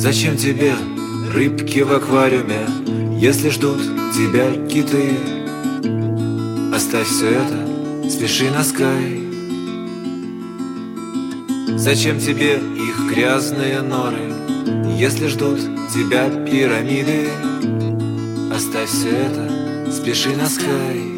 Зачем тебе рыбки в аквариуме, если ждут тебя киты? Оставь все это, спеши на Скай. Зачем тебе их грязные норы, если ждут тебя пирамиды? Оставь все это, спеши на Скай.